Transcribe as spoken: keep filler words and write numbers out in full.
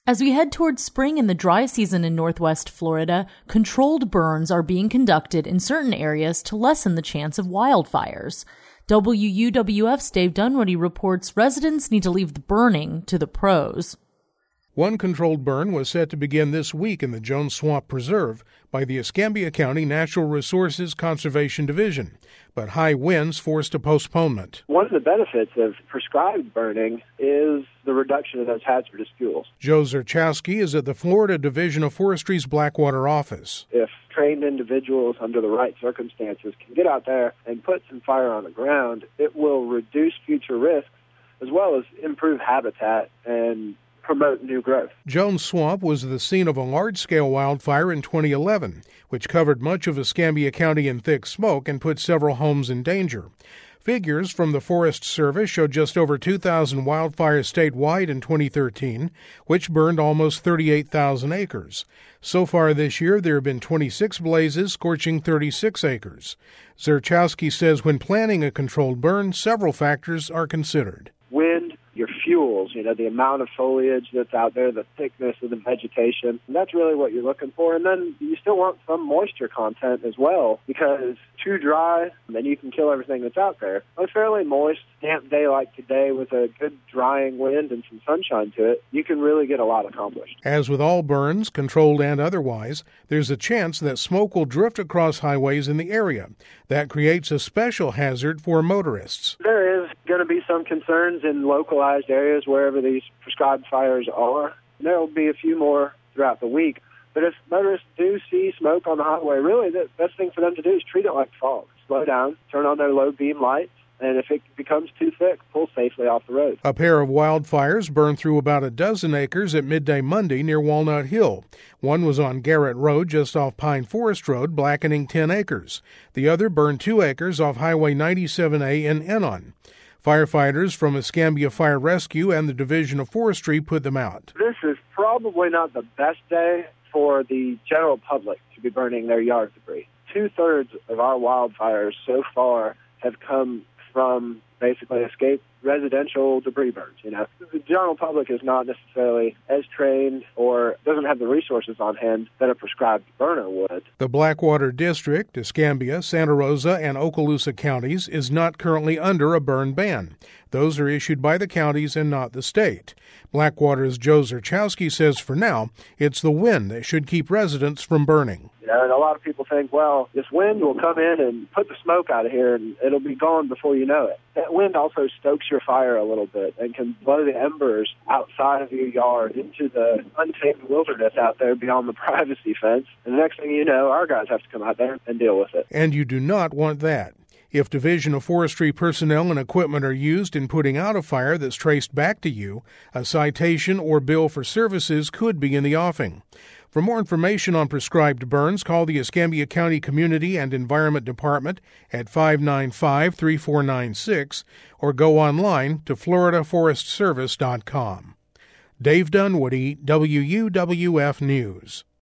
As we head towards spring and the dry season in Northwest Florida, controlled burns are being conducted in certain areas to lessen the chance of wildfires. W U W F's Dave Dunwoody reports residents need to leave the burning to the pros. One controlled burn was set to begin this week in the Jones Swamp Preserve by the Escambia County Natural Resources Conservation Division, but high winds forced a postponement. One of the benefits of prescribed burning is the reduction of those hazardous fuels. Joe Zerchowski is at the Florida Division of Forestry's Blackwater office. If trained individuals under the right circumstances can get out there and put some fire on the ground, it will reduce future risks as well as improve habitat and promote new growth. Jones Swamp was the scene of a large-scale wildfire in twenty eleven, which covered much of Escambia County in thick smoke and put several homes in danger. Figures from the Forest Service show just over two thousand wildfires statewide in twenty thirteen, which burned almost thirty-eight thousand acres. So far this year, there have been twenty-six blazes, scorching thirty-six acres. Zerchowski says when planning a controlled burn, several factors are considered. Wind, your fuels, you know, the amount of foliage that's out there, the thickness of the vegetation. And that's really what you're looking for. And then you still want some moisture content as well, because too dry, then you can kill everything that's out there. A fairly moist, damp day like today with a good drying wind and some sunshine to it, you can really get a lot accomplished. As with all burns, controlled and otherwise, there's a chance that smoke will drift across highways in the area. That creates a special hazard for motorists. There is going to be some concerns in localized areas wherever these prescribed fires are. There will be a few more throughout the week. But if motorists do see smoke on the highway, really the best thing for them to do is treat it like fog. Slow down, turn on their low beam lights, and if it becomes too thick, pull safely off the road. A pair of wildfires burned through about a dozen acres at midday Monday near Walnut Hill. One was on Garrett Road just off Pine Forest Road, blackening ten acres. The other burned two acres off Highway ninety-seven A in Enon. Firefighters from Escambia Fire Rescue and the Division of Forestry put them out. This is probably not the best day for the general public to be burning their yard debris. Two-thirds of our wildfires so far have come from basically escaped residential debris burns. You know, the general public is not necessarily as trained or doesn't have the resources on hand that a prescribed burner would. The Blackwater District, Escambia, Santa Rosa, and Okaloosa counties is not currently under a burn ban. Those are issued by the counties and not the state. Blackwater's Joe Zerchowski says for now, it's the wind that should keep residents from burning. You know, and a lot of people think, well, this wind will come in and put the smoke out of here and it'll be gone before you know it. That wind also stokes your fire a little bit and can blow the embers outside of your yard into the untamed wilderness out there beyond the privacy fence. And the next thing you know, our guys have to come out there and deal with it. And you do not want that. If Division of Forestry personnel and equipment are used in putting out a fire that's traced back to you, a citation or bill for services could be in the offing. For more information on prescribed burns, call the Escambia County Community and Environment Department at five nine five, three four nine six or go online to florida forest service dot com. Dave Dunwoody, W U W F News.